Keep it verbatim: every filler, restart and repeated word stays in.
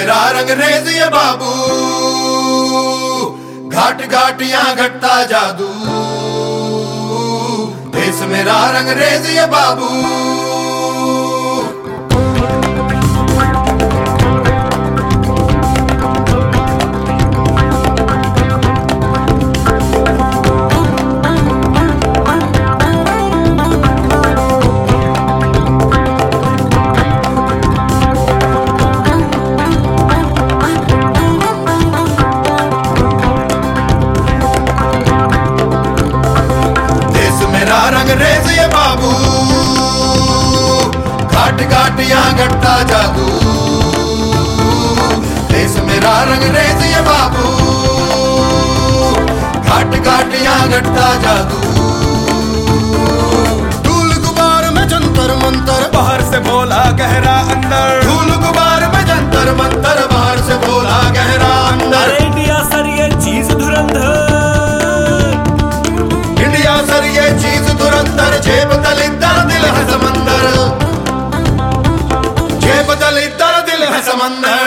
मेरा रंग रेज ये बाबू, घाट घाट यहाँ घटता जादू। देश मेरा रंग रेज ये बाबू। रंग रेज ये बाबू, घाट घाट यहाँ घटता जादू। देश मेरा रंग रेज ये बाबू, घाट घाट यहाँ घटता जादू। धूल गुबार में जंतर मंतर, बाहर से बोला गहरा अंदर। धूल गुबार में जंतर मंतर, बाहर से बोला गहरा अंदर। इंडिया सर ये चीज धुरंधर, इंडिया सर ये चीज धुरंधर। जेब दलितर दिल है समंदर, जेब दलितर दिल है समंदर।